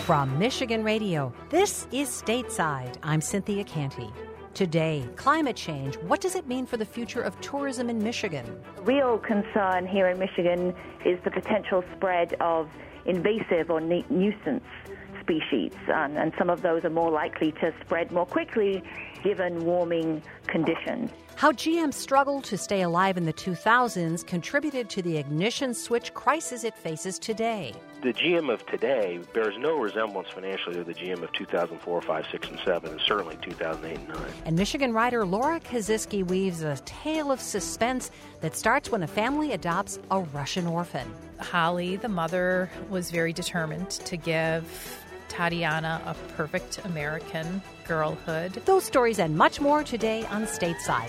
From Michigan Radio, this is Stateside. I'm Cynthia Canty. Today, climate change. What does it mean for the future of tourism in Michigan? Real concern here in Michigan is the potential spread of invasive or nuisance species, and some of those are more likely to spread more quickly given warming conditions. How GM's struggle to stay alive in the 2000s contributed to the ignition switch crisis it faces today. The GM of today bears no resemblance financially to the GM of 2004, 5, 6, and 7, and certainly 2008 and 9. And Michigan writer Laura Kaziski weaves a tale of suspense that starts when a family adopts a Russian orphan. Holly, the mother, was very determined to give Tatiana a perfect American girlhood. Those stories and much more today on Stateside.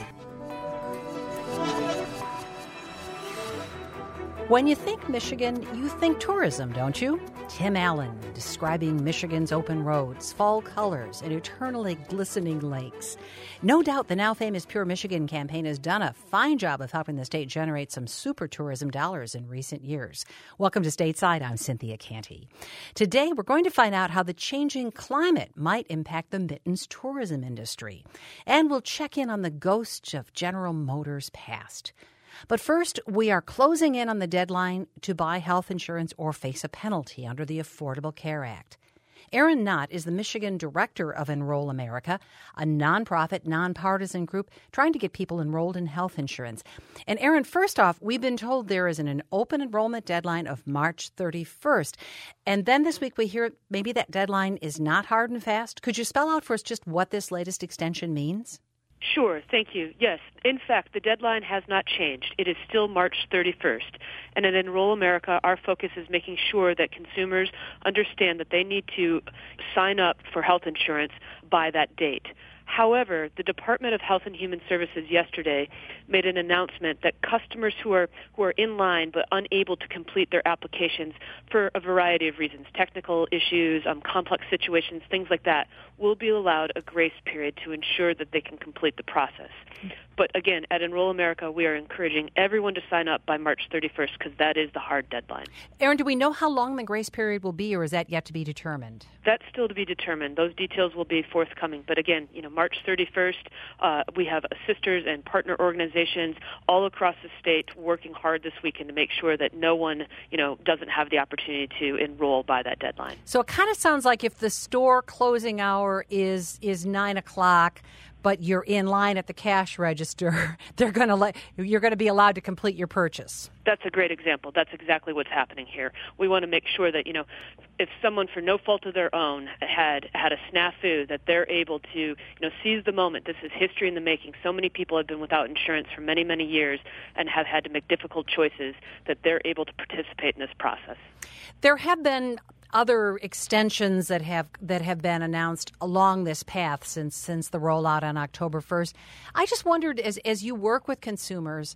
When you think Michigan, you think tourism, don't you? Tim Allen describing Michigan's open roads, fall colors, and eternally glistening lakes. No doubt the now famous Pure Michigan campaign has done a fine job of helping the state generate some super tourism dollars in recent years. Welcome to Stateside. I'm Cynthia Canty. Today, we're going to find out how the changing climate might impact the Mittens tourism industry. And we'll check in on the ghosts of General Motors' past. But first, we are closing in on the deadline to buy health insurance or face a penalty under the Affordable Care Act. Aaron Knott is the Michigan director of Enroll America, a nonprofit, nonpartisan group trying to get people enrolled in health insurance. And Aaron, first off, we've been told there is an open enrollment deadline of March 31st. And then this week we hear maybe that deadline is not hard and fast. Could you spell out for us just what this latest extension means? Sure, thank you. Yes, in fact, the deadline has not changed. It is still March 31st. And at Enroll America, our focus is making sure that consumers understand that they need to sign up for health insurance by that date. However, the Department of Health and Human Services yesterday made an announcement that customers who are in line but unable to complete their applications for a variety of reasons, technical issues, complex situations, things like that, will be allowed a grace period to ensure that they can complete the process. But again, at Enroll America, we are encouraging everyone to sign up by March 31st because that is the hard deadline. Aaron, do we know how long the grace period will be, or is that yet to be determined? That's still to be determined. Those details will be forthcoming. But again, March 31st, we have sisters and partner organizations all across the state working hard this weekend to make sure that no one, doesn't have the opportunity to enroll by that deadline. So it kind of sounds like if the store closing hour is 9 o'clock, but you're in line at the cash register, you're going to be allowed to complete your purchase. That's a great example. That's exactly what's happening here. We want to make sure that, if someone for no fault of their own had a snafu, that they're able to, seize the moment. This is history in the making. So many people have been without insurance for many, many years and have had to make difficult choices, that they're able to participate in this process. There have been other extensions that have been announced along this path since the rollout on October 1st. I just wondered, as you work with consumers,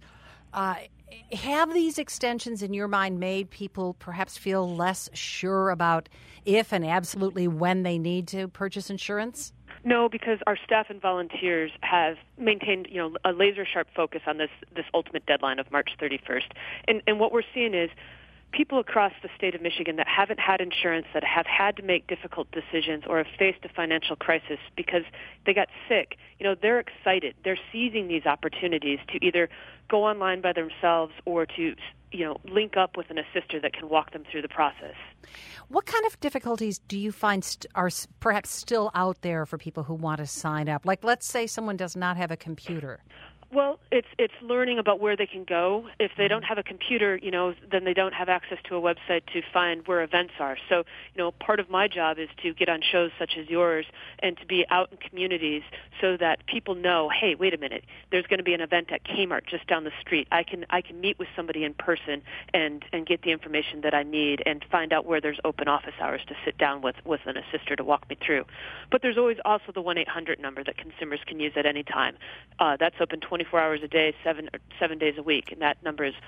have these extensions in your mind made people perhaps feel less sure about if and absolutely when they need to purchase insurance? No, because our staff and volunteers have maintained, a laser-sharp focus on this ultimate deadline of March 31st. And what we're seeing is people across the state of Michigan that haven't had insurance, that have had to make difficult decisions or have faced a financial crisis because they got sick, they're excited. They're seizing these opportunities to either go online by themselves or to, link up with an assister that can walk them through the process. What kind of difficulties do you find are perhaps still out there for people who want to sign up? Like, let's say someone does not have a computer. Well, it's learning about where they can go. If they don't have a computer, then they don't have access to a website to find where events are. So, part of my job is to get on shows such as yours and to be out in communities so that people know, hey, wait a minute, there's going to be an event at Kmart just down the street. I can meet with somebody in person and get the information that I need and find out where there's open office hours to sit down with an assister to walk me through. But there's always also the 1-800 number that consumers can use at any time. That's open 24 hours a day, 7 days a week, and that number is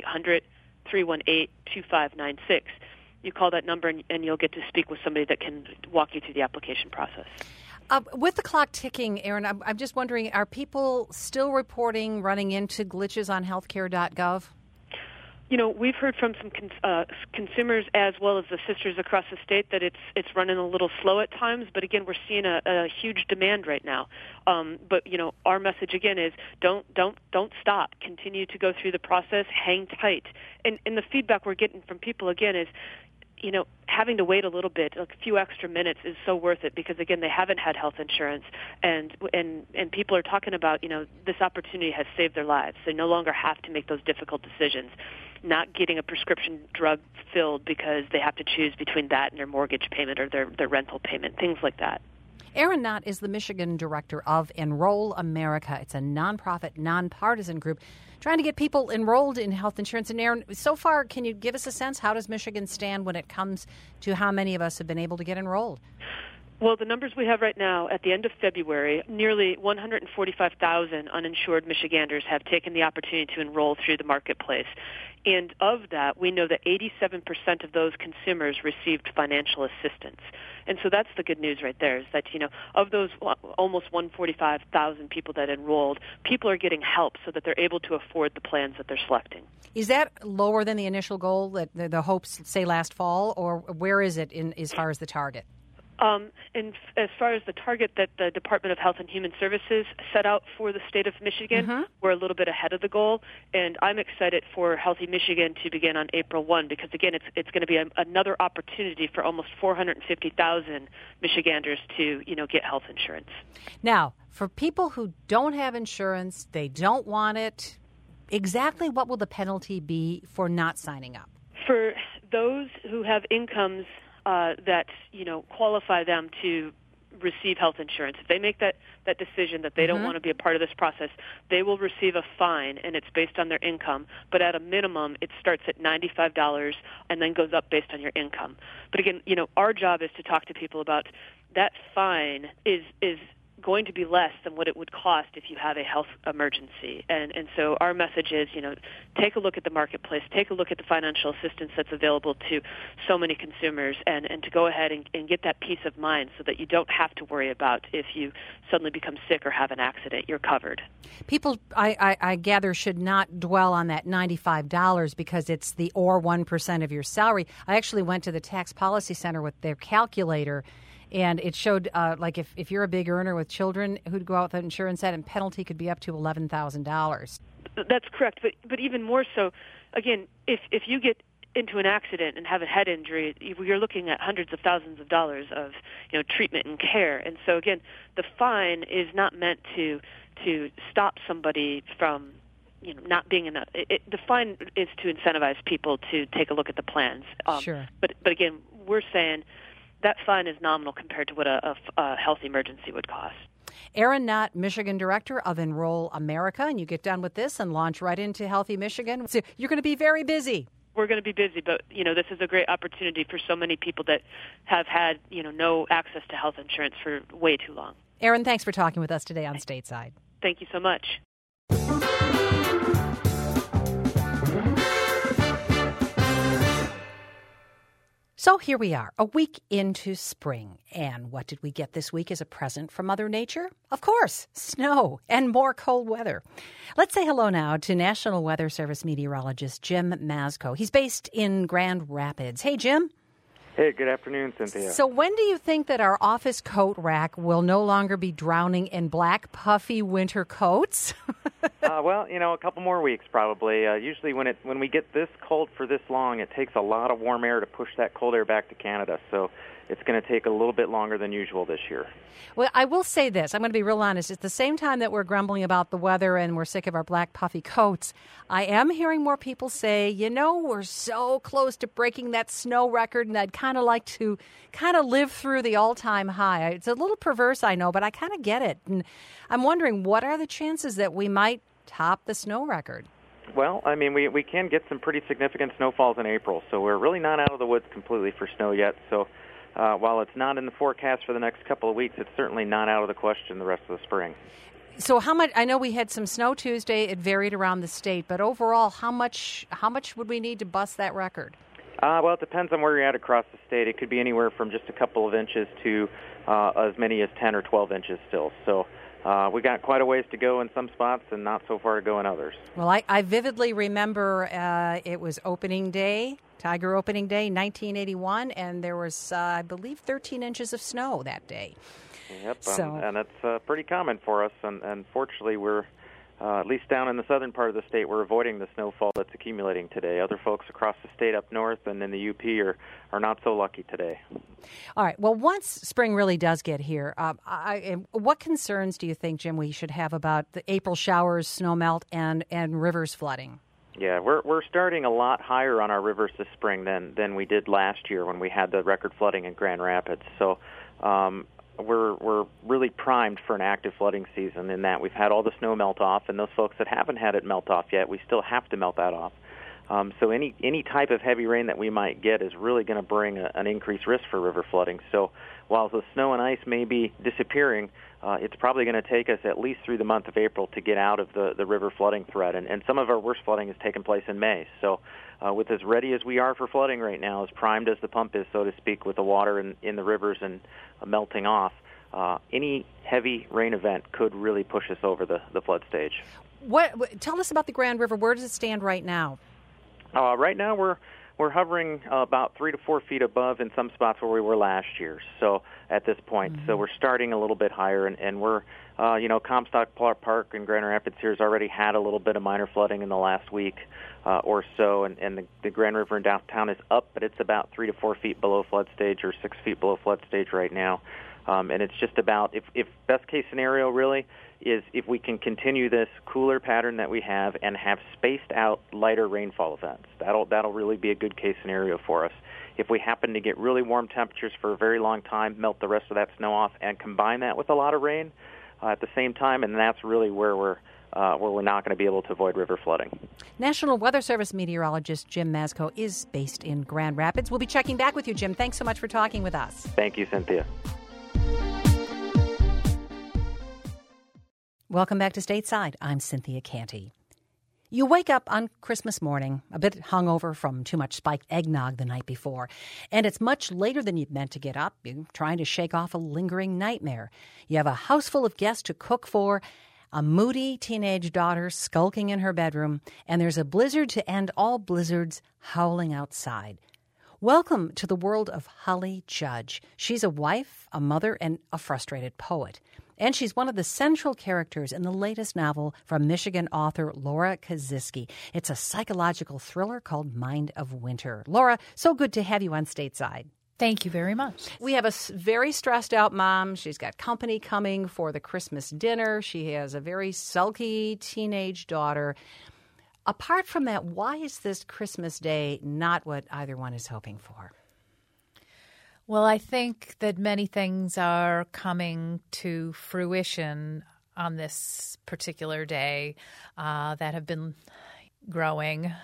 1-800-318-2596. You call that number and you'll get to speak with somebody that can walk you through the application process. With the clock ticking, Aaron, I'm just wondering, are people still reporting running into glitches on healthcare.gov? We've heard from some consumers as well as the sisters across the state that it's running a little slow at times. But again, we're seeing a huge demand right now. But our message again is don't stop. Continue to go through the process. Hang tight. And the feedback we're getting from people again is, having to wait a little bit, like a few extra minutes, is so worth it because again, they haven't had health insurance, and people are talking about, this opportunity has saved their lives. They no longer have to make those difficult decisions. Not getting a prescription drug filled because they have to choose between that and their mortgage payment or their rental payment, things like that. Erin Knott is the Michigan director of Enroll America. It's a nonprofit, nonpartisan group trying to get people enrolled in health insurance. And Erin, so far, can you give us a sense? How does Michigan stand when it comes to how many of us have been able to get enrolled? Well, the numbers we have right now, at the end of February, nearly 145,000 uninsured Michiganders have taken the opportunity to enroll through the marketplace. And of that, we know that 87% of those consumers received financial assistance. And so that's the good news right there, is that, of those almost 145,000 people that enrolled, people are getting help so that they're able to afford the plans that they're selecting. Is that lower than the initial goal, that the hopes, say, last fall, or where is it as far as the target? And as far as the target that the Department of Health and Human Services set out for the state of Michigan, we're a little bit ahead of the goal. And I'm excited for Healthy Michigan to begin on April 1 because, again, it's going to be another opportunity for almost 450,000 Michiganders to, get health insurance. Now, for people who don't have insurance, they don't want it, exactly what will the penalty be for not signing up? For those who have incomes that qualify them to receive health insurance. If they make that decision that they don't want to be a part of this process, they will receive a fine, and it's based on their income. But at a minimum, it starts at $95 and then goes up based on your income. But again, our job is to talk to people about that fine is going to be less than what it would cost if you have a health emergency. And so our message is, take a look at the marketplace, take a look at the financial assistance that's available to so many consumers, and to go ahead and get that peace of mind so that you don't have to worry about if you suddenly become sick or have an accident, you're covered. People, I gather, should not dwell on that $95 because it's the 1% of your salary. I actually went to the Tax Policy Center with their calculator, and it showed, if you're a big earner with children who'd go out with an insurance set, and penalty could be up to $11,000. That's correct. But even more so, again, if you get into an accident and have a head injury, you're looking at hundreds of thousands of dollars of treatment and care. And so, again, the fine is not meant to stop somebody from not being in the fine is to incentivize people to take a look at the plans. Sure. But again, we're saying that fine is nominal compared to what a health emergency would cost. Erin Knott, Michigan Director of Enroll America, and you get done with this and launch right into Healthy Michigan. So you're going to be very busy. We're going to be busy, but this is a great opportunity for so many people that have had no access to health insurance for way too long. Erin, thanks for talking with us today on Stateside. Thank you so much. So here we are, a week into spring. And what did we get this week as a present from Mother Nature? Of course, snow and more cold weather. Let's say hello now to National Weather Service meteorologist Jim Mazko. He's based in Grand Rapids. Hey, Jim. Hey, good afternoon, Cynthia. So when do you think that our office coat rack will no longer be drowning in black, puffy winter coats? Well, a couple more weeks probably. Usually when we get this cold for this long, it takes a lot of warm air to push that cold air back to Canada. So it's going to take a little bit longer than usual this year. Well, I will say this. I'm going to be real honest. At the same time that we're grumbling about the weather and we're sick of our black puffy coats, I am hearing more people say, we're so close to breaking that snow record, and I'd kind of like to live through the all-time high. It's a little perverse, I know, but I kind of get it. And I'm wondering, what are the chances that we might top the snow record? Well, I mean, we can get some pretty significant snowfalls in April, so we're really not out of the woods completely for snow yet. So while it's not in the forecast for the next couple of weeks, it's certainly not out of the question the rest of the spring. So how much? I know we had some snow Tuesday. It varied around the state, but overall, how much would we need to bust that record? Well, it depends on where you're at across the state. It could be anywhere from just a couple of inches to as many as 10 or 12 inches still. So we got quite a ways to go in some spots and not so far to go in others. Well, I vividly remember it was opening day, Tiger opening day, 1981, and there was, I believe, 13 inches of snow that day. Yep, and it's pretty common for us, and fortunately we're, at least down in the southern part of the state, we're avoiding the snowfall that's accumulating today. Other folks across the state up north and in the UP are not so lucky today. All right. Well, once spring really does get here, what concerns do you think, Jim, we should have about the April showers, snow melt, and rivers flooding? Yeah, we're starting a lot higher on our rivers this spring than we did last year when we had the record flooding in Grand Rapids. So we're really primed for an active flooding season in that we've had all the snow melt off, and those folks that haven't had it melt off yet, we still have to melt that off. So any type of heavy rain that we might get is really going to bring an increased risk for river flooding. So while the snow and ice may be disappearing, it's probably going to take us at least through the month of April to get out of the river flooding threat. And some of our worst flooding has taken place in May. So with as ready as we are for flooding right now, as primed as the pump is, so to speak, with the water in the rivers and melting off, any heavy rain event could really push us over the flood stage. Tell us about the Grand River. Where does it stand right now? Right now we're hovering about 3 to 4 feet above in some spots where we were last year. So at this point, so we're starting a little bit higher, and we're Comstock Park and Grand Rapids here has already had a little bit of minor flooding in the last week or so, and the Grand River in downtown is up, but it's about 3 to 4 feet below flood stage or 6 feet below flood stage right now. And it's just about, if best case scenario really is if we can continue this cooler pattern that we have and have spaced out lighter rainfall events. That'll really be a good case scenario for us. If we happen to get really warm temperatures for a very long time, melt the rest of that snow off, and combine that with a lot of rain at the same time, and that's really where we're not going to be able to avoid river flooding. National Weather Service meteorologist Jim Mazko is based in Grand Rapids. We'll be checking back with you, Jim. Thanks so much for talking with us. Thank you, Cynthia. Welcome back to Stateside. I'm Cynthia Canty. You wake up on Christmas morning a bit hungover from too much spiked eggnog the night before, and it's much later than you'd meant to get up. You're trying to shake off a lingering nightmare. You have a house full of guests to cook for, a moody teenage daughter skulking in her bedroom, and there's a blizzard to end all blizzards howling outside. Welcome to the world of Holly Judge. She's a wife, a mother, and a frustrated poet. And she's one of the central characters in the latest novel from Michigan author Laura Kaziski. It's a psychological thriller called Mind of Winter. Laura, so good to have you on Stateside. Thank you very much. We have a very stressed out mom. She's got company coming for the Christmas dinner. She has a very sulky teenage daughter. Apart from that, why is this Christmas Day not what either one is hoping for? Well, I think that many things are coming to fruition on this particular day that have been growing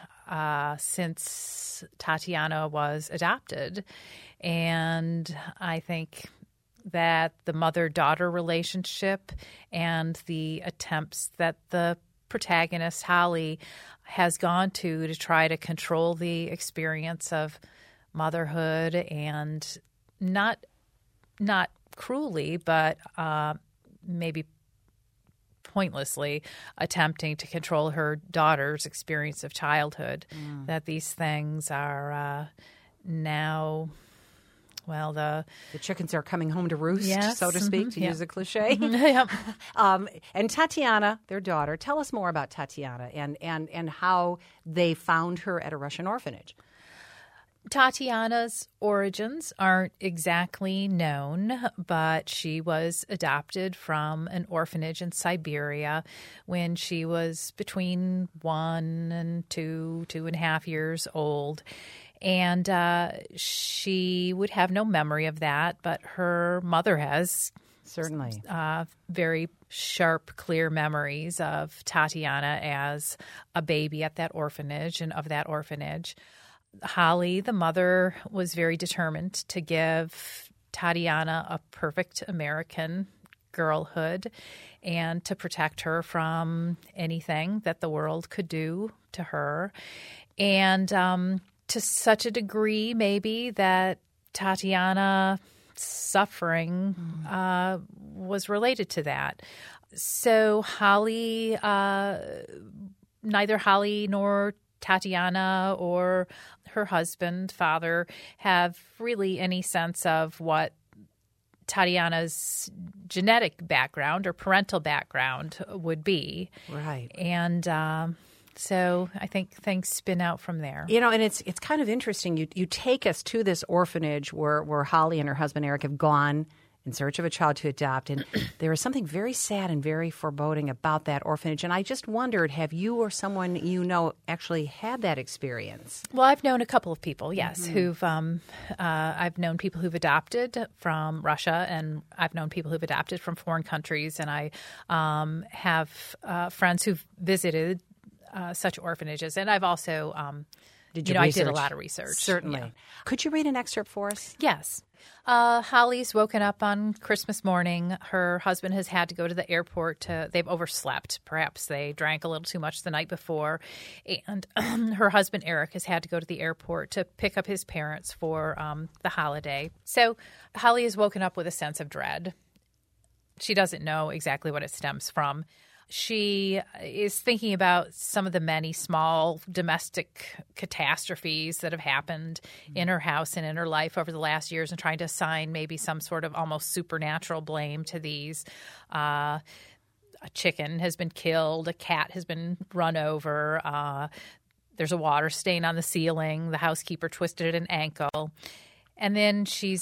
since Tatiana was adopted. And I think that the mother-daughter relationship and the attempts that the protagonist, Holly, has gone to try to control the experience of motherhood and not cruelly, but maybe pointlessly attempting to control her daughter's experience of childhood, that these things are now, well, the chickens are coming home to roost, yes, so to speak, to use a cliche. Yep. And Tatiana, their daughter, tell us more about Tatiana and how they found her at a Russian orphanage. Tatiana's origins aren't exactly known, but she was adopted from an orphanage in Siberia when she was between 1 and 2.5 years old. And she would have no memory of that, but her mother has. Certainly. Very sharp, clear memories of Tatiana as a baby at that orphanage and of that orphanage. Holly, the mother, was very determined to give Tatiana a perfect American girlhood and to protect her from anything that the world could do to her. And to such a degree, maybe, that Tatiana's suffering was related to that. So Holly, neither Holly nor Tatiana or her husband, father, have really any sense of what Tatiana's genetic background or parental background would be. Right. And so I think things spin out from there. And it's kind of interesting. You take us to this orphanage where Holly and her husband Eric have gone in search of a child to adopt, and there is something very sad and very foreboding about that orphanage. And I just wondered, have you or someone you know actually had that experience? Well, I've known a couple of people, yes, who've I've known people who've adopted from Russia, and I've known people who've adopted from foreign countries, and I have friends who've visited such orphanages, and I've also I did a lot of research. Certainly. Yeah. Could you read an excerpt for us? Yes. Holly's woken up on Christmas morning. Her husband has had to go to the airport. They've overslept. Perhaps they drank a little too much the night before. And her husband, Eric, has had to go to the airport to pick up his parents for the holiday. So Holly is woken up with a sense of dread. She doesn't know exactly what it stems from. She is thinking about some of the many small domestic catastrophes that have happened in her house and in her life over the last years and trying to assign maybe some sort of almost supernatural blame to these. A chicken has been killed. A cat has been run over. There's a water stain on the ceiling. The housekeeper twisted an ankle. And then she's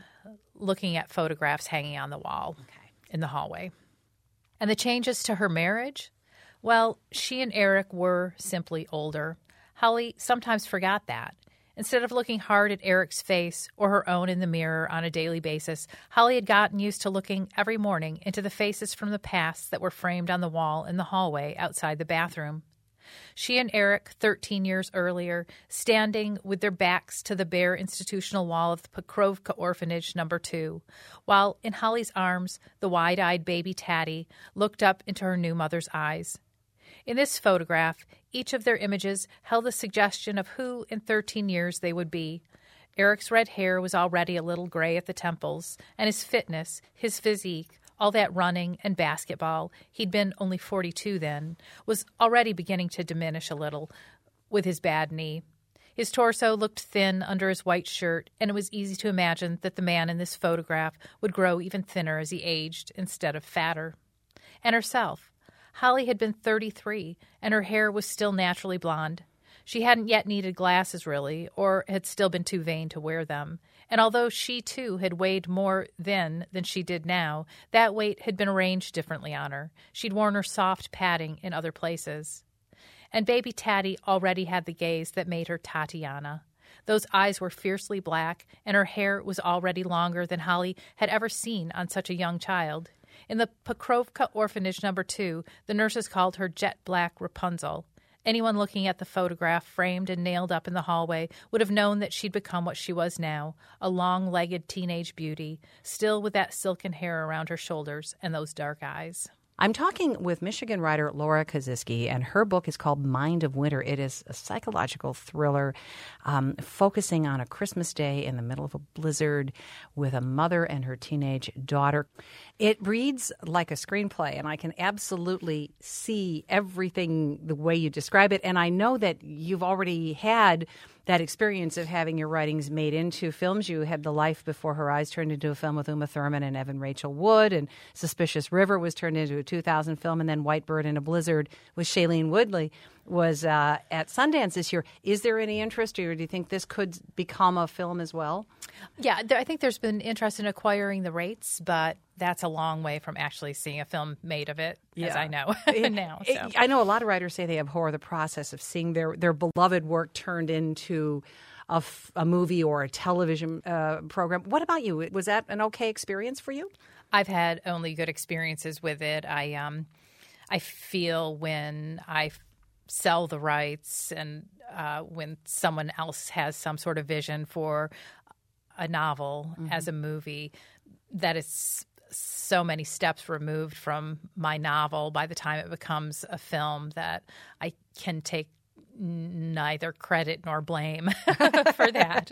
looking at photographs hanging on the wall in the hallway. And the changes to her marriage? Well, she and Eric were simply older. Holly sometimes forgot that. Instead of looking hard at Eric's face or her own in the mirror on a daily basis, Holly had gotten used to looking every morning into the faces from the past that were framed on the wall in the hallway outside the bathroom. She and Eric, 13 years earlier, standing with their backs to the bare institutional wall of the Pokrovka Orphanage No. 2, while in Holly's arms, the wide-eyed baby Taddy looked up into her new mother's eyes. In this photograph, each of their images held a suggestion of who in 13 years they would be. Eric's red hair was already a little gray at the temples, and his fitness, his physique, all that running and basketball, he'd been only 42 then, was already beginning to diminish a little with his bad knee. His torso looked thin under his white shirt, and it was easy to imagine that the man in this photograph would grow even thinner as he aged instead of fatter. And herself. Holly had been 33, and her hair was still naturally blonde. She hadn't yet needed glasses, really, or had still been too vain to wear them. And although she, too, had weighed more then than she did now, that weight had been arranged differently on her. She'd worn her soft padding in other places. And baby Taddy already had the gaze that made her Tatiana. Those eyes were fiercely black, and her hair was already longer than Holly had ever seen on such a young child. In the Pokrovka Orphanage No. 2, the nurses called her jet black Rapunzel. Anyone looking at the photograph framed and nailed up in the hallway would have known that she'd become what she was now, a long-legged teenage beauty, still with that silken hair around her shoulders and those dark eyes. I'm talking with Michigan writer Laura Kaziski, and her book is called Mind of Winter. It is a psychological thriller focusing on a Christmas day in the middle of a blizzard with a mother and her teenage daughter. It reads like a screenplay, and I can absolutely see everything the way you describe it. And I know that you've already had that experience of having your writings made into films. You had The Life Before Her Eyes turned into a film with Uma Thurman and Evan Rachel Wood, and Suspicious River was turned into a 2000 film, and then White Bird in a Blizzard with Shailene Woodley was at Sundance this year. Is there any interest, or do you think this could become a film as well? Yeah, I think there's been interest in acquiring the rights, but that's a long way from actually seeing a film made of it, as I know now. So. I know a lot of writers say they abhor the process of seeing their beloved work turned into a movie or a television program. What about you? Was that an okay experience for you? I've had only good experiences with it. I feel when I sell the rights and when someone else has some sort of vision for a novel as a movie, that it's so many steps removed from my novel by the time it becomes a film that I can take neither credit nor blame for that.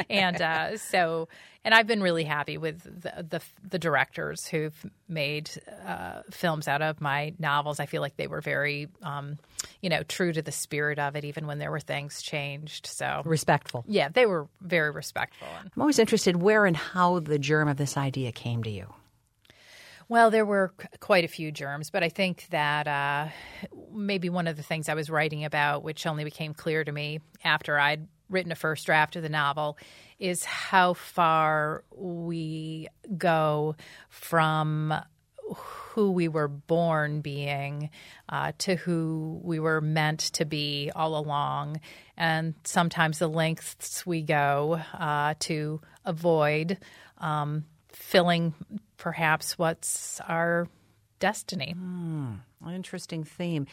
And I've been really happy with the directors who've made films out of my novels. I feel like they were very, true to the spirit of it, even when there were things changed. So respectful. Yeah, they were very respectful. I'm always interested where and how the germ of this idea came to you. Well, there were quite a few germs, but I think that maybe one of the things I was writing about, which only became clear to me after I'd written a first draft of the novel, is how far we go from who we were born being to who we were meant to be all along, and sometimes the lengths we go to avoid filling perhaps what's our destiny. An interesting theme.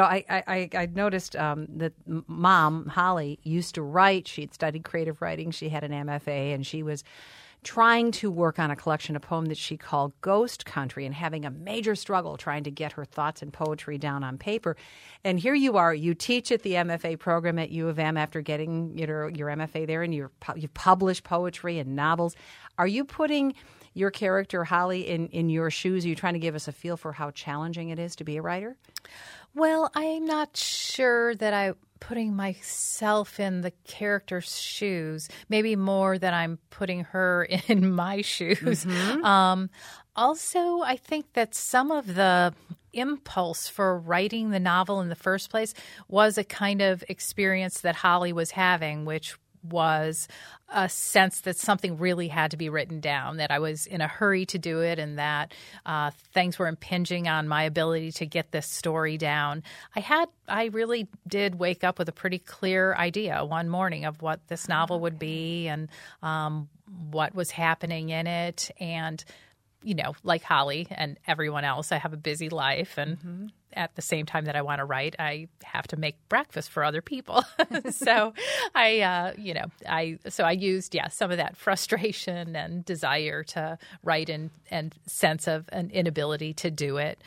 I noticed that Mom, Holly, used to write. She'd studied creative writing. She had an MFA, and she was trying to work on a collection of poems that she called Ghost Country and having a major struggle trying to get her thoughts and poetry down on paper. And here you are. You teach at the MFA program at U of M after getting your MFA there, and you've published poetry and novels. Are you putting your character, Holly, in your shoes? Are you trying to give us a feel for how challenging it is to be a writer? Well, I'm not sure that I'm putting myself in the character's shoes, maybe more than I'm putting her in my shoes. Mm-hmm. Also, I think that some of the impulse for writing the novel in the first place was a kind of experience that Holly was having, which was a sense that something really had to be written down, that I was in a hurry to do it, and that things were impinging on my ability to get this story down. I really did wake up with a pretty clear idea one morning of what this novel would be and what was happening in it. And, like Holly and everyone else, I have a busy life, and at the same time that I want to write, I have to make breakfast for other people. So I used some of that frustration and desire to write and sense of an inability to do it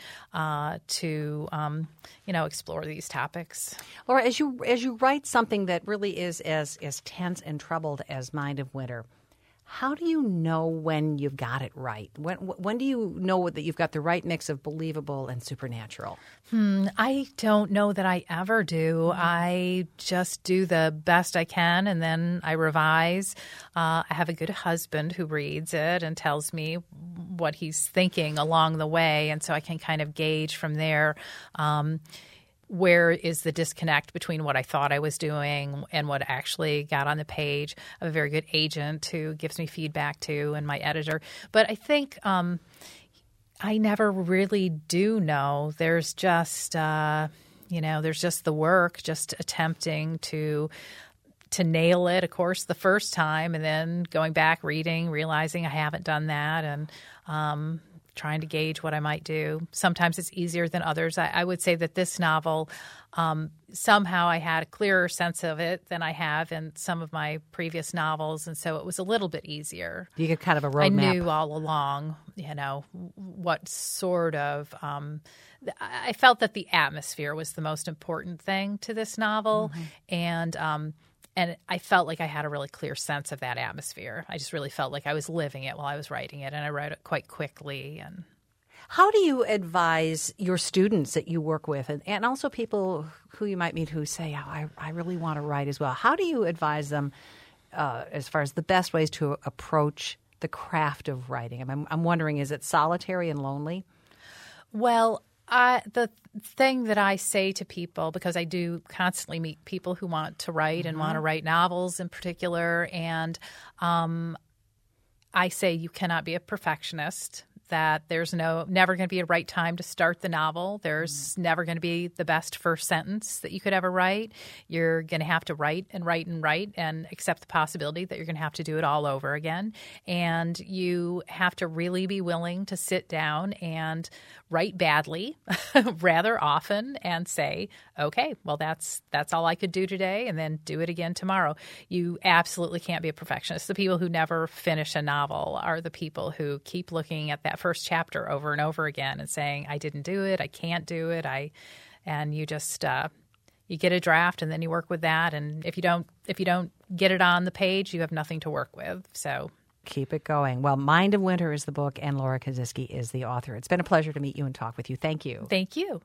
to explore these topics. Laura, as you write something that really is as tense and troubled as Mind of Winter, how do you know when you've got it right? When do you know that you've got the right mix of believable and supernatural? I don't know that I ever do. I just do the best I can, and then I revise. I have a good husband who reads it and tells me what he's thinking along the way, and so I can kind of gauge from there where is the disconnect between what I thought I was doing and what actually got on the page. I have a very good agent who gives me feedback too, and my editor. But I think I never really do know. There's just, there's just the work, just attempting to nail it, of course, the first time, and then going back, reading, realizing I haven't done that, and trying to gauge what I might do. Sometimes it's easier than others. I would say that this novel, somehow I had a clearer sense of it than I have in some of my previous novels, and so it was a little bit easier. You get kind of a roadmap. I knew all along, what sort of I felt that the atmosphere was the most important thing to this novel, and I felt like I had a really clear sense of that atmosphere. I just really felt like I was living it while I was writing it, and I wrote it quite quickly. And how do you advise your students that you work with, and also people who you might meet who say, I really want to write as well? How do you advise them as far as the best ways to approach the craft of writing? I'm wondering, is it solitary and lonely? Well, the thing that I say to people, because I do constantly meet people who want to write and want to write novels in particular, and I say you cannot be a perfectionist, that there's never going to be a right time to start the novel. There's never going to be the best first sentence that you could ever write. You're going to have to write and write and write and accept the possibility that you're going to have to do it all over again. And you have to really be willing to sit down and write badly rather often and say, okay, well, that's all I could do today, and then do it again tomorrow. You absolutely can't be a perfectionist. The people who never finish a novel are the people who keep looking at that first chapter over and over again and saying, I didn't do it, I can't do it, and you just You get a draft and then you work with that. And if you don't get it on the page, you have nothing to work with. So keep it going. Well, Mind of Winter is the book, and Laura Kosziski is the author. It's been a pleasure to meet you and talk with you. Thank you. Thank you.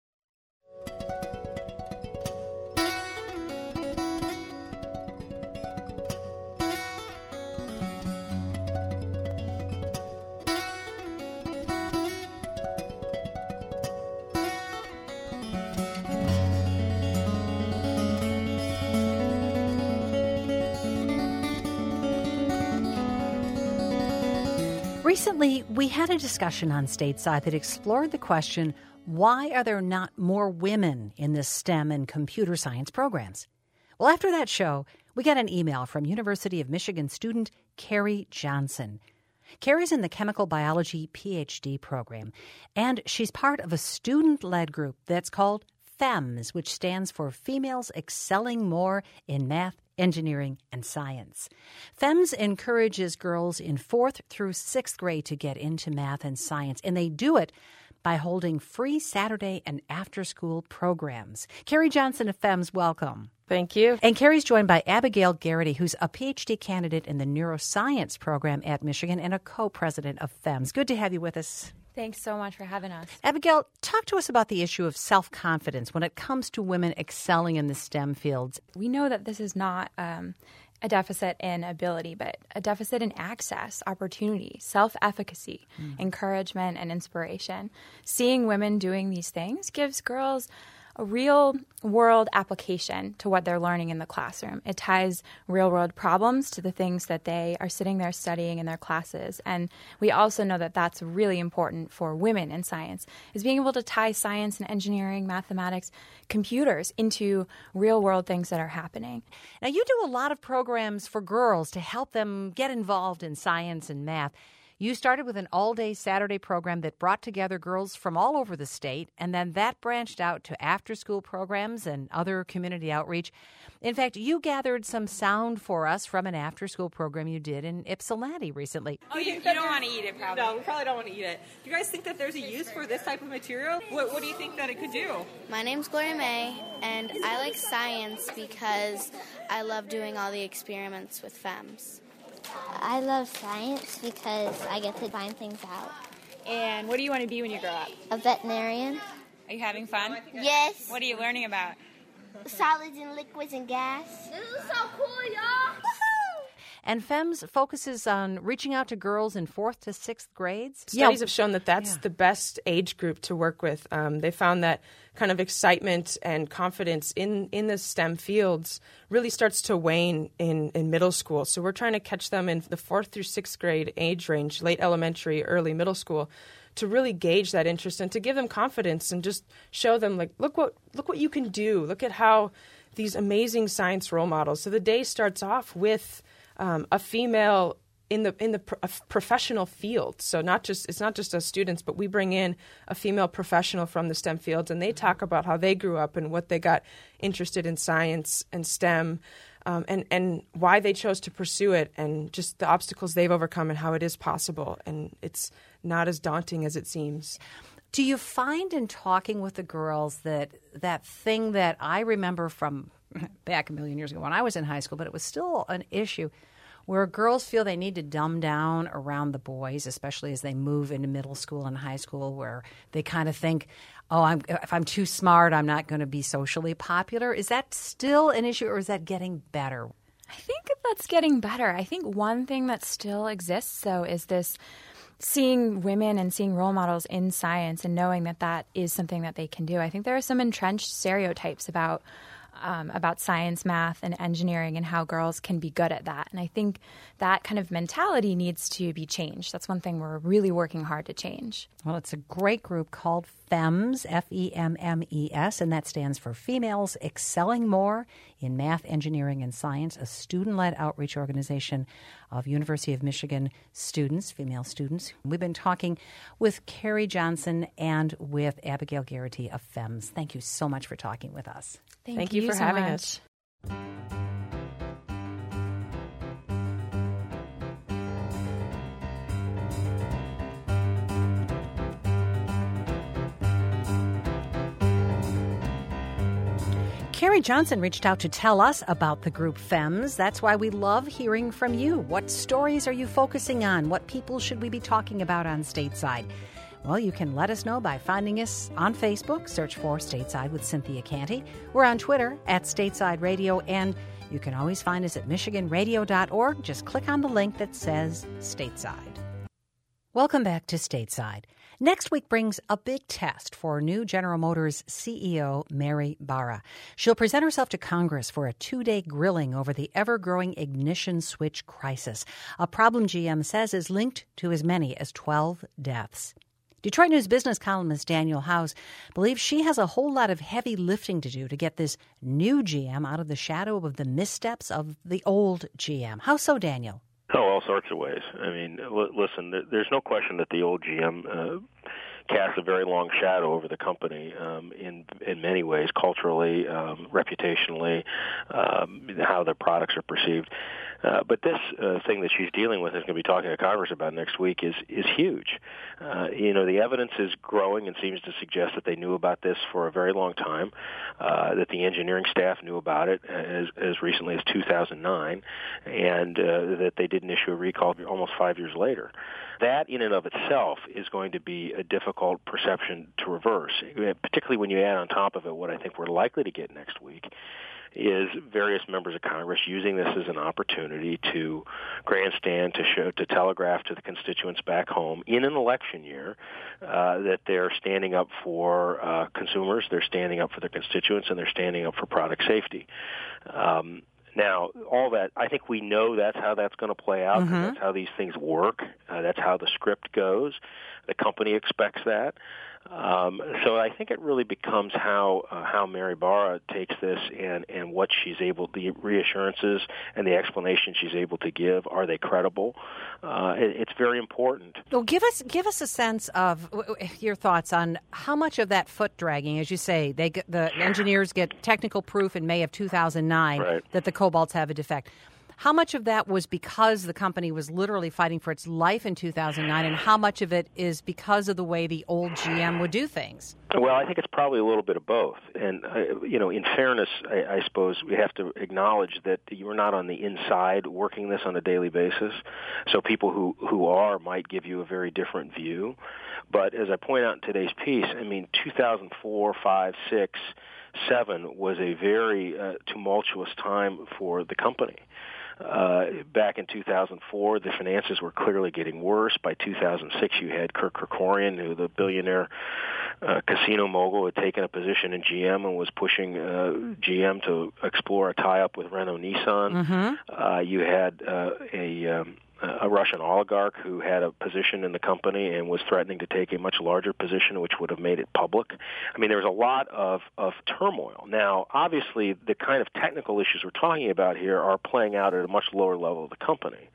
Recently, we had a discussion on Stateside that explored the question, why are there not more women in the STEM and computer science programs? Well, after that show, we got an email from University of Michigan student Carrie Johnson. Carrie's in the chemical biology PhD program, and she's part of a student-led group that's called FEMS, which stands for Females Excelling More in Math, Engineering, and Science. FEMS encourages girls in 4th through 6th grade to get into math and science, and they do it by holding free Saturday and after-school programs. Carrie Johnson of FEMS, welcome. Thank you. And Carrie's joined by Abigail Garrity, who's a PhD candidate in the neuroscience program at Michigan and a co-president of FEMS. Good to have you with us. Thanks so much for having us. Abigail, talk to us about the issue of self-confidence when it comes to women excelling in the STEM fields. We know that this is not a deficit in ability, but a deficit in access, opportunity, self-efficacy, encouragement, and inspiration. Seeing women doing these things gives girls a real-world application to what they're learning in the classroom. It ties real-world problems to the things that they are sitting there studying in their classes. And we also know that that's really important for women in science, is being able to tie science and engineering, mathematics, computers into real-world things that are happening. Now, you do a lot of programs for girls to help them get involved in science and math. You started with an all-day Saturday program that brought together girls from all over the state, and then that branched out to after-school programs and other community outreach. In fact, you gathered some sound for us from an after-school program you did in Ypsilanti recently. Oh, you don't want to eat it, probably. No, we probably don't want to eat it. Do you guys think that there's a use for this type of material? What do you think that it could do? My name's Gloria May, and I like science because I love doing all the experiments with FEMS. I love science because I get to find things out. And what do you want to be when you grow up? A veterinarian. Are you having fun? Yes. What are you learning about? Solids and liquids and gas. This is so cool, y'all. And FEMS focuses on reaching out to girls in 4th to 6th grades. Studies have shown that that's the best age group to work with. They found that kind of excitement and confidence in the STEM fields really starts to wane in middle school. So we're trying to catch them in the 4th through 6th grade age range, late elementary, early middle school, to really gauge that interest and to give them confidence and just show them, like, look what you can do. Look at how these amazing science role models. So the day starts off with a female in the professional field. So it's not just us students, but we bring in a female professional from the STEM fields, and they talk about how they grew up and what they got interested in science and STEM, and why they chose to pursue it, and just the obstacles they've overcome and how it is possible. And it's not as daunting as it seems. Do you find in talking with the girls that thing that I remember from back a million years ago when I was in high school, but it was still an issue, where girls feel they need to dumb down around the boys, especially as they move into middle school and high school, where they kind of think, if I'm too smart, I'm not going to be socially popular. Is that still an issue, or is that getting better? I think that's getting better. I think one thing that still exists, though, is this seeing women and seeing role models in science and knowing that that is something that they can do. I think there are some entrenched stereotypes about science, math, and engineering and how girls can be good at that. And I think that kind of mentality needs to be changed. That's one thing we're really working hard to change. Well, it's a great group called FEMS, F-E-M-M-E-S, and that stands for Females Excelling More in Math, Engineering, and Science, a student-led outreach organization of University of Michigan students, female students. We've been talking with Carrie Johnson and with Abigail Garrity of FEMS. Thank you so much for talking with us. Thank you for having us. Carrie Johnson reached out to tell us about the group Femmes. That's why we love hearing from you. What stories are you focusing on? What people should we be talking about on Stateside? Well, you can let us know by finding us on Facebook. Search for Stateside with Cynthia Canty. We're on Twitter at Stateside Radio, and you can always find us at michiganradio.org. Just click on the link that says Stateside. Welcome back to Stateside. Next week brings a big test for new General Motors CEO Mary Barra. She'll present herself to Congress for a 2-day grilling over the ever-growing ignition switch crisis, a problem GM says is linked to as many as 12 deaths. Detroit News business columnist Daniel House believes she has a whole lot of heavy lifting to do to get this new GM out of the shadow of the missteps of the old GM. How so, Daniel? Oh, all sorts of ways. I mean, listen, there's no question that the old GM cast a very long shadow over the company in many ways, culturally, reputationally, how their products are perceived. But this thing that she's dealing with and is going to be talking to Congress about next week is huge. The evidence is growing and seems to suggest that they knew about this for a very long time, that the engineering staff knew about it as recently as 2009, and that they didn't issue a recall almost 5 years later. That in and of itself is going to be a difficult perception to reverse, particularly when you add on top of it what I think we're likely to get next week is various members of Congress using this as an opportunity to grandstand, to telegraph to the constituents back home in an election year that they're standing up for consumers, they're standing up for their constituents, and they're standing up for product safety. Now, all that, I think we know that's how that's going to play out, because that's how these things work. That's how the script goes. The company expects that. So I think it really becomes how Mary Barra takes this and what she's able, the reassurances and the explanation she's able to give. Are they credible? It's very important. Well, give us a sense of your thoughts on how much of that foot dragging, as you say, the engineers get technical proof in May of 2009 that the cobalts have a defect. How much of that was because the company was literally fighting for its life in 2009, and how much of it is because of the way the old GM would do things? Well, I think it's probably a little bit of both. And, in fairness, I suppose we have to acknowledge that you're not on the inside working this on a daily basis. So people who are might give you a very different view. But as I point out in today's piece, 2004, 5, 6, 7 was a very tumultuous time for the company. Back in 2004, the finances were clearly getting worse. By 2006, you had Kirk Kerkorian, who the billionaire casino mogul, had taken a position in GM and was pushing GM to explore a tie-up with Renault-Nissan. You had a Russian oligarch who had a position in the company and was threatening to take a much larger position, which would have made it public. There was a lot of turmoil. Now, obviously, the kind of technical issues we're talking about here are playing out at a much lower level of the company.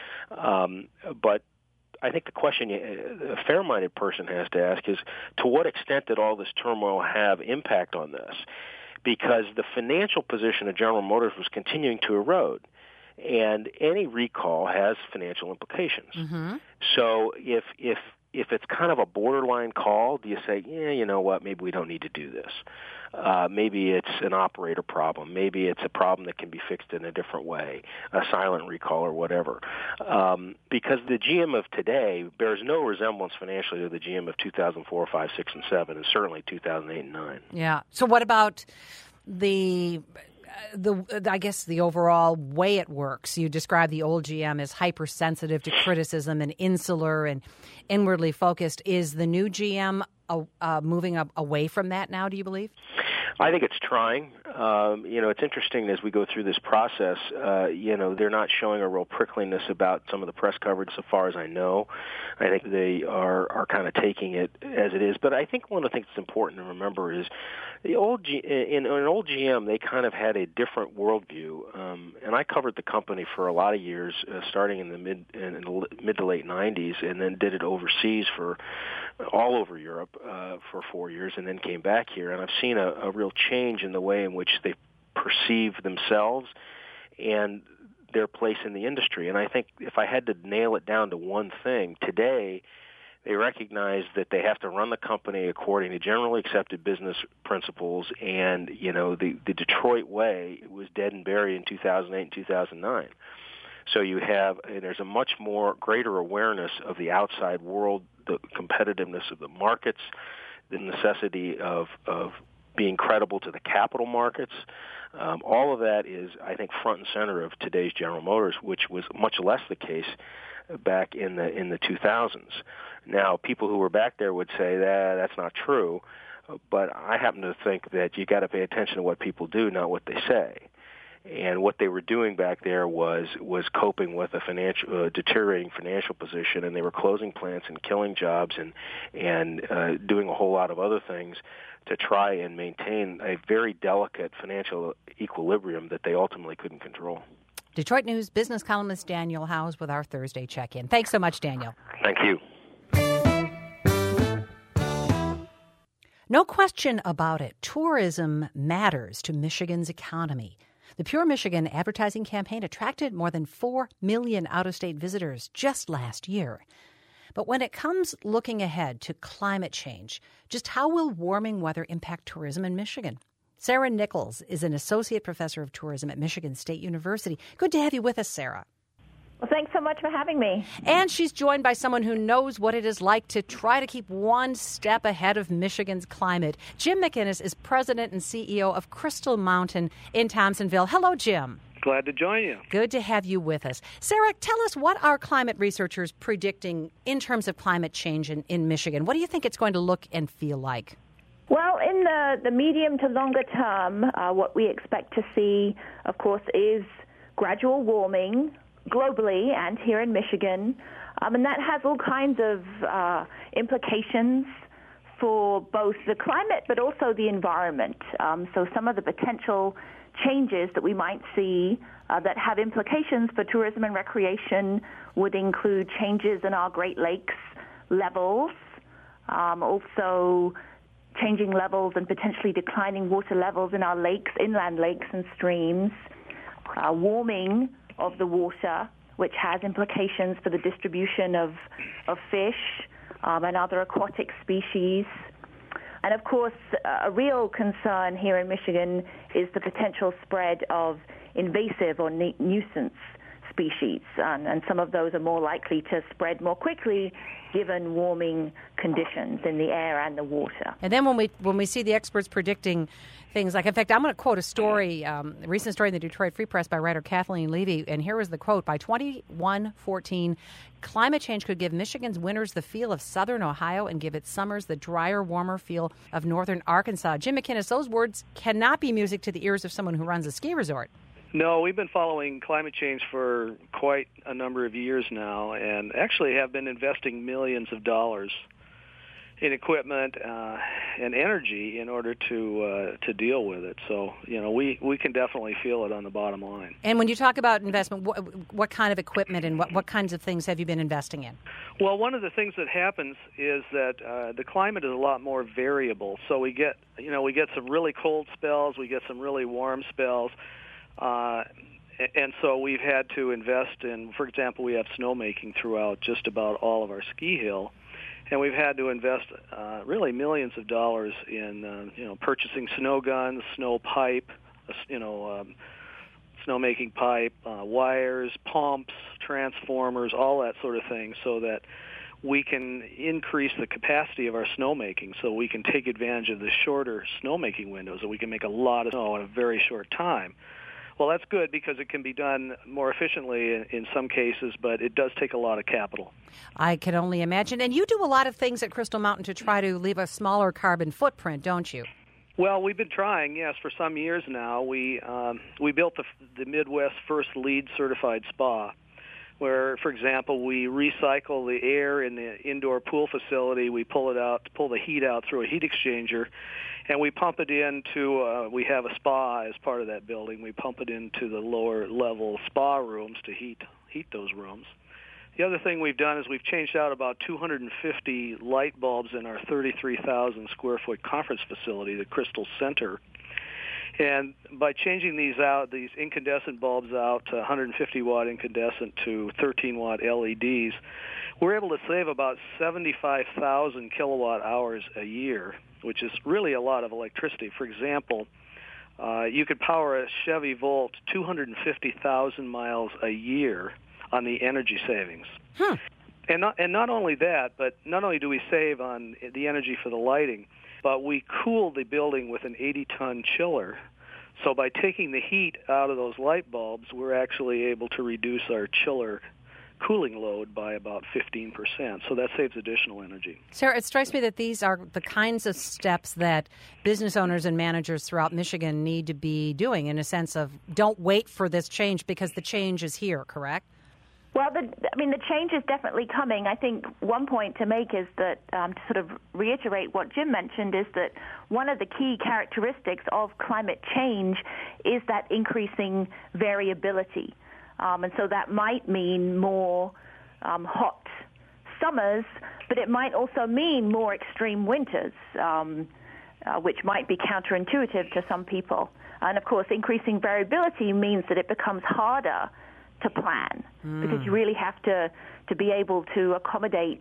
But I think the question a fair-minded person has to ask is, to what extent did all this turmoil have impact on this? Because the financial position of General Motors was continuing to erode. And any recall has financial implications. So if it's kind of a borderline call, do you say, you know what, maybe we don't need to do this? Maybe it's an operator problem. Maybe it's a problem that can be fixed in a different way, a silent recall or whatever. Because the GM of today bears no resemblance financially to the GM of 2004, 5, 6, and 7, and certainly 2008 and 9. Yeah. So what about the overall way it works? You describe the old GM as hypersensitive to criticism and insular and inwardly focused. Is the new GM moving away from that now, do you believe? I think it's trying. It's interesting as we go through this process, they're not showing a real prickliness about some of the press coverage so far as I know. I think they are kind of taking it as it is. But I think one of the things that's important to remember is in an old GM, they kind of had a different worldview. And I covered the company for a lot of years, starting in the mid to late 90s, and then did it overseas for all over Europe for 4 years, and then came back here. And I've seen a real change in the way in which they perceive themselves and their place in the industry. And I think if I had to nail it down to one thing, today They recognize that they have to run the company according to generally accepted business principles, and the Detroit way was dead and buried in 2008 and 2009. So there's a much more greater awareness of the outside world, the competitiveness of the markets, the necessity of being credible to the capital markets. All of that is, I think, front and center of today's General Motors, which was much less the case back in the 2000s. Now, people who were back there would say that's not true, but I happen to think that you got to pay attention to what people do, not what they say. And what they were doing back there was coping with a deteriorating financial position, and they were closing plants and killing jobs and doing a whole lot of other things to try and maintain a very delicate financial equilibrium that they ultimately couldn't control. Detroit News business columnist Daniel Howes with our Thursday check-in. Thanks so much, Daniel. Thank you. No question about it. Tourism matters to Michigan's economy. The Pure Michigan advertising campaign attracted more than 4 million out-of-state visitors just last year. But when it comes looking ahead to climate change, just how will warming weather impact tourism in Michigan? Sarah Nichols is an associate professor of tourism at Michigan State University. Good to have you with us, Sarah. Well, thanks so much for having me. And she's joined by someone who knows what it is like to try to keep one step ahead of Michigan's climate. Jim McInnes is president and CEO of Crystal Mountain in Thompsonville. Hello, Jim. Glad to join you. Good to have you with us. Sarah, tell us, what are climate researchers predicting in terms of climate change in Michigan? What do you think it's going to look and feel like? Well, in the medium to longer term, what we expect to see, of course, is gradual warming globally and here in Michigan. And that has all kinds of implications for both the climate but also the environment. So some of the potential changes that we might see that have implications for tourism and recreation would include changes in our Great Lakes levels, also changing levels and potentially declining water levels in our lakes, inland lakes and streams, warming of the water, which has implications for the distribution of fish and other aquatic species. And of course, a real concern here in Michigan is the potential spread of invasive or nuisance species, and some of those are more likely to spread more quickly given warming conditions in the air and the water. And then when we see the experts predicting things like, in fact, I'm going to quote a story, a recent story in the Detroit Free Press by writer Kathleen Levy, and here is the quote: by 2114, climate change could give Michigan's winters the feel of southern Ohio and give its summers the drier, warmer feel of northern Arkansas. Jim McInnes, those words cannot be music to the ears of someone who runs a ski resort. No, we've been following climate change for quite a number of years now, and actually have been investing millions of dollars in equipment and energy in order to deal with it. So, we can definitely feel it on the bottom line. And when you talk about investment, what kind of equipment and what kinds of things have you been investing in? Well, one of the things that happens is that the climate is a lot more variable. So we get some really cold spells, we get some really warm spells. And so we've had to invest in, for example, we have snowmaking throughout just about all of our ski hill, and we've had to invest really millions of dollars in purchasing snow guns, snow pipe, snowmaking pipe, wires, pumps, transformers, all that sort of thing, so that we can increase the capacity of our snowmaking, so we can take advantage of the shorter snowmaking windows, so we can make a lot of snow in a very short time. Well, that's good because it can be done more efficiently in some cases, but it does take a lot of capital. I can only imagine. And you do a lot of things at Crystal Mountain to try to leave a smaller carbon footprint, don't you? Well, we've been trying, yes, for some years now. We built the Midwest's first LEED certified spa, where, for example, we recycle the air in the indoor pool facility. We pull the heat out through a heat exchanger, and we pump it into, we have a spa as part of that building. We pump it into the lower level spa rooms to heat those rooms. The other thing we've done is we've changed out about 250 light bulbs in our 33,000 square foot conference facility, the Crystal Center. And by changing these incandescent bulbs out to 150-watt incandescent to 13-watt LEDs, we're able to save about 75,000 kilowatt hours a year, which is really a lot of electricity. For example, you could power a Chevy Volt 250,000 miles a year on the energy savings. And not only that, but not only do we save on the energy for the lighting, but we cool the building with an 80-ton chiller. So by taking the heat out of those light bulbs, we're actually able to reduce our chiller cooling load by about 15%. So that saves additional energy. Sarah, it strikes me that these are the kinds of steps that business owners and managers throughout Michigan need to be doing, in a sense of don't wait for this change because the change is here, correct? Well, the change is definitely coming. I think one point to make is that, to sort of reiterate what Jim mentioned, is that one of the key characteristics of climate change is that increasing variability. And so that might mean more hot summers, but it might also mean more extreme winters, which might be counterintuitive to some people. And, of course, increasing variability means that it becomes harder to plan because you really have to be able to accommodate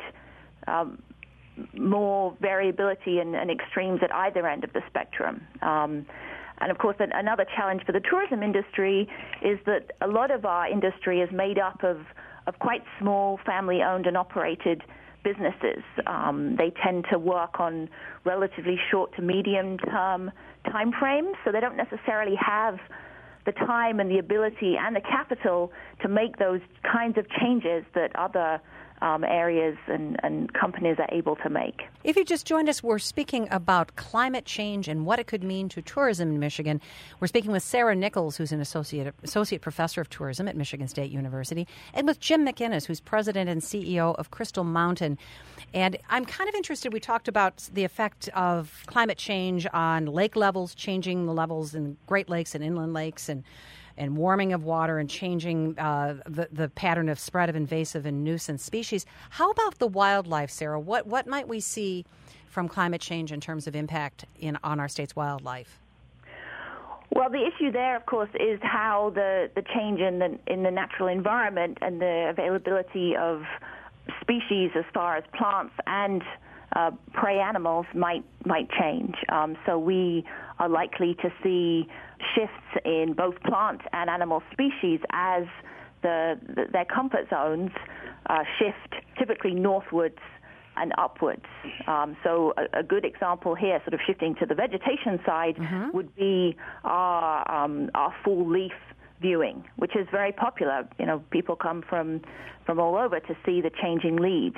more variability and extremes at either end of the spectrum. And, of course, another challenge for the tourism industry is that a lot of our industry is made up of quite small family-owned and operated businesses. They tend to work on relatively short to medium-term time frames, so they don't necessarily have the time and the ability and the capital to make those kinds of changes that other areas and companies are able to make. If you just joined us, we're speaking about climate change and what it could mean to tourism in Michigan. We're speaking with Sarah Nichols, who's an associate professor of tourism at Michigan State University, and with Jim McInnes, who's president and CEO of Crystal Mountain. And I'm kind of interested, we talked about the effect of climate change on lake levels, changing the levels in Great Lakes and inland lakes, and warming of water and changing the pattern of spread of invasive and nuisance species. How about the wildlife, Sarah? What might we see from climate change in terms of impact on our state's wildlife? Well, the issue there, of course, is how the change in the natural environment and the availability of species as far as plants and prey animals might change. So we are likely to see shifts in both plant and animal species as their comfort zones shift typically northwards and upwards. So a good example here, sort of shifting to the vegetation side, would be our fall leaf viewing, which is very popular. You know, people come from all over to see the changing leaves.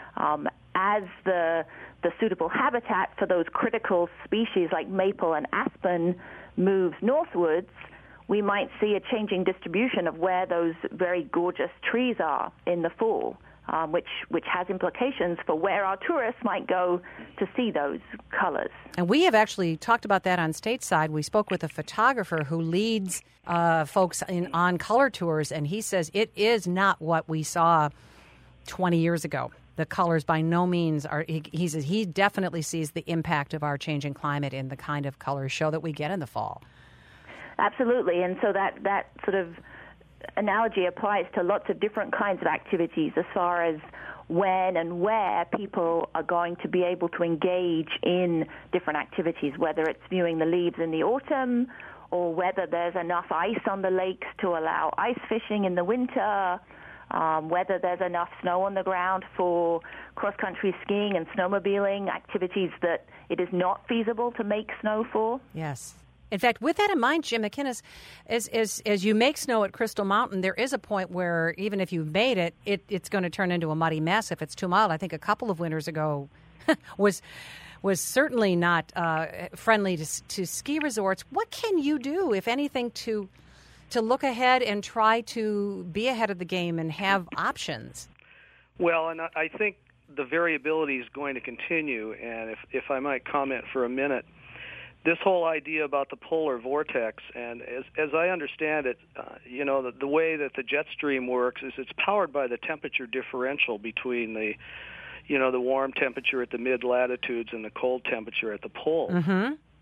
As the suitable habitat for those critical species like maple and aspen moves northwards, we might see a changing distribution of where those very gorgeous trees are in the fall, which has implications for where our tourists might go to see those colors. And we have actually talked about that on stateside. We spoke with a photographer who leads folks on color tours, and he says it is not what we saw 20 years ago. The colors by no means are, he says he definitely sees the impact of our changing climate in the kind of color show that we get in the fall. Absolutely, and so that sort of analogy applies to lots of different kinds of activities as far as when and where people are going to be able to engage in different activities, whether it's viewing the leaves in the autumn or whether there's enough ice on the lakes to allow ice fishing in the winter, whether there's enough snow on the ground for cross-country skiing and snowmobiling, activities that it is not feasible to make snow for. Yes. In fact, with that in mind, Jim McInnes, as you make snow at Crystal Mountain, there is a point where even if you've made it, it's going to turn into a muddy mess if it's too mild. I think a couple of winters ago was certainly not friendly to ski resorts. What can you do, if anything, to look ahead and try to be ahead of the game and have options? Well, and I think the variability is going to continue, and if I might comment for a minute, this whole idea about the polar vortex, and as I understand it, the way that the jet stream works is it's powered by the temperature differential between the warm temperature at the mid-latitudes and the cold temperature at the pole.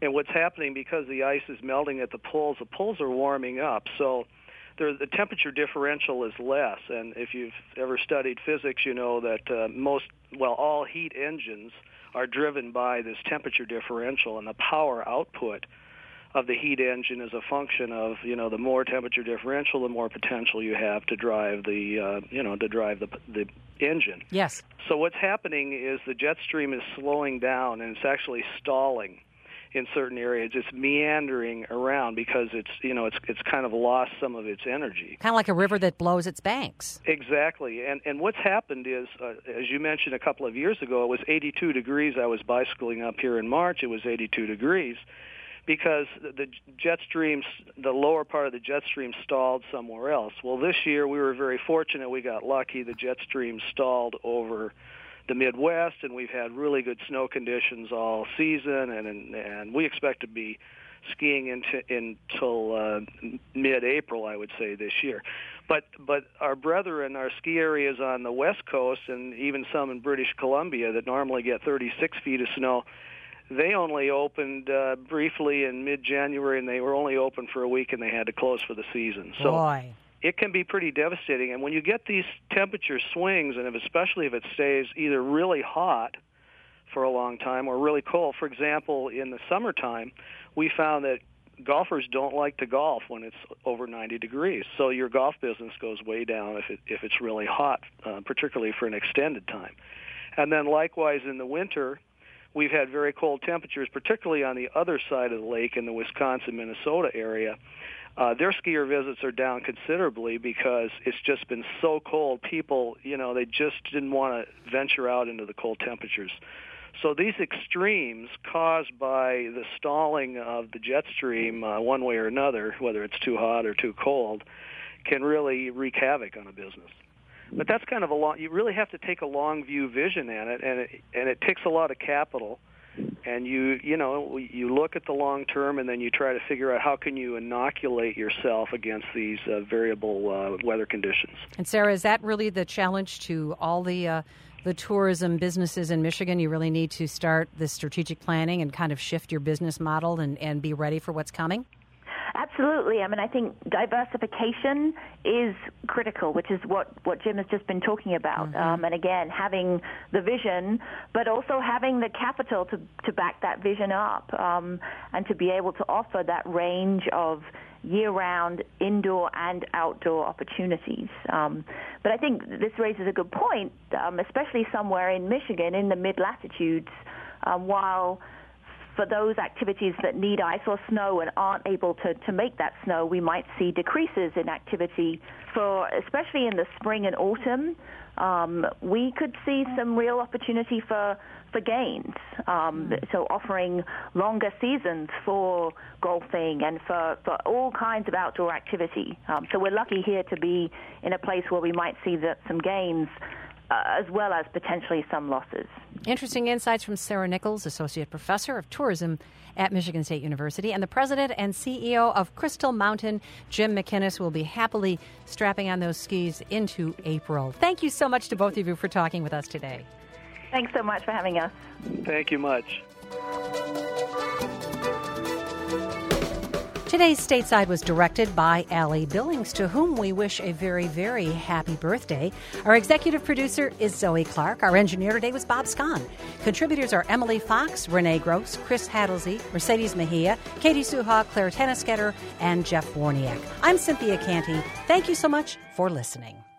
And what's happening, because the ice is melting at the poles are warming up. So the temperature differential is less. And if you've ever studied physics, you know that all heat engines are driven by this temperature differential, and the power output of the heat engine is a function of, the more temperature differential, the more potential you have to drive the engine. Yes. So what's happening is the jet stream is slowing down, and it's actually stalling in certain areas. It's meandering around because it's kind of lost some of its energy. Kind of like a river that blows its banks. Exactly. And what's happened is, as you mentioned a couple of years ago, it was 82 degrees. I was bicycling up here in March. It was 82 degrees because the jet streams, the lower part of the jet stream stalled somewhere else. Well, this year we were very fortunate. We got lucky. The jet stream stalled over the Midwest, and we've had really good snow conditions all season, and we expect to be skiing until mid-April, I would say, this year. But our brethren, our ski areas on the West Coast, and even some in British Columbia that normally get 36 feet of snow, they only opened briefly in mid-January, and they were only open for a week, and they had to close for the season. So Boy. It can be pretty devastating. And when you get these temperature swings, and especially if it stays either really hot for a long time or really cold. For example, in the summertime, we found that golfers don't like to golf when it's over 90 degrees. So your golf business goes way down if it's really hot, particularly for an extended time. And then likewise in the winter, we've had very cold temperatures, particularly on the other side of the lake in the Wisconsin-Minnesota area. Their skier visits are down considerably because it's just been so cold. People, they just didn't want to venture out into the cold temperatures. So these extremes caused by the stalling of the jet stream one way or another, whether it's too hot or too cold, can really wreak havoc on a business. But that's kind of you really have to take a long view vision at it, and it takes a lot of capital. And you look at the long term, and then you try to figure out how can you inoculate yourself against these variable weather conditions. And Sarah, is that really the challenge to all the tourism businesses in Michigan? You really need to start the strategic planning and kind of shift your business model and be ready for what's coming? Absolutely. I mean, I think diversification is critical, which is what Jim has just been talking about. Mm-hmm. And again, having the vision, but also having the capital to back that vision up and to be able to offer that range of year-round indoor and outdoor opportunities. But I think this raises a good point, especially somewhere in Michigan in the mid-latitudes, while for those activities that need ice or snow and aren't able to make that snow, we might see decreases in activity especially in the spring and autumn. We could see some real opportunity for gains. So offering longer seasons for golfing and for all kinds of outdoor activity. So we're lucky here to be in a place where we might see some gains as well as potentially some losses. Interesting insights from Sarah Nichols, Associate Professor of Tourism at Michigan State University, and the President and CEO of Crystal Mountain, Jim McInnes, will be happily strapping on those skis into April. Thank you so much to both of you for talking with us today. Thanks so much for having us. Thank you much. Today's Stateside was directed by Allie Billings, to whom we wish a very, very happy birthday. Our executive producer is Zoe Clark. Our engineer today was Bob Scahn. Contributors are Emily Fox, Renee Gross, Chris Hadlesey, Mercedes Mejia, Katie Suha, Claire Tennisketter, and Jeff Warniak. I'm Cynthia Canty. Thank you so much for listening.